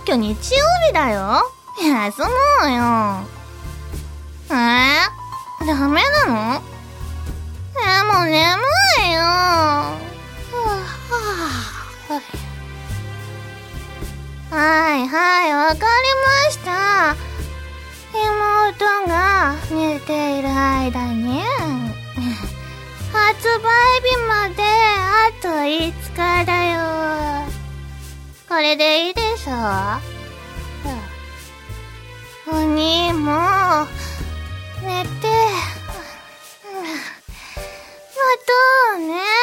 今日日曜日だよ。休もうよ。ダメなの？もう眠いよ。はいはい、わかりました。妹が寝ている間に発売日まであと5日だよ。これでいいでしょ？お兄も寝て。またね。